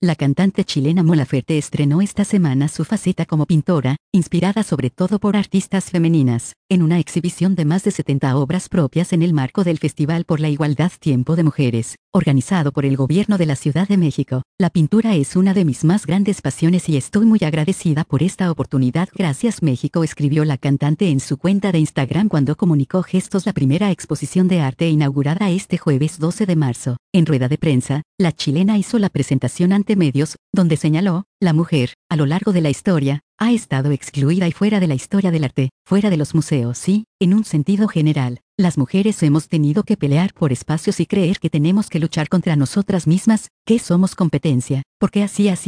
La cantante chilena Mon Laferte estrenó esta semana su faceta como pintora, inspirada sobre todo por artistas femeninas, en una exhibición de más de 70 obras propias en el marco del Festival por la Igualdad Tiempo de Mujeres, organizado por el Gobierno de la Ciudad de México. La pintura es una de mis más grandes pasiones y estoy muy agradecida por esta oportunidad. Gracias México, escribió la cantante en su cuenta de Instagram cuando comunicó gestos la primera exposición de arte inaugurada este jueves 12 de marzo. En rueda de prensa, la chilena hizo la presentación ante medios, donde señaló: la mujer, a lo largo de la historia, ha estado excluida y fuera de la historia del arte, fuera de los museos y, en un sentido general, las mujeres hemos tenido que pelear por espacios y creer que tenemos que luchar contra nosotras mismas, que somos competencia, porque así ha sido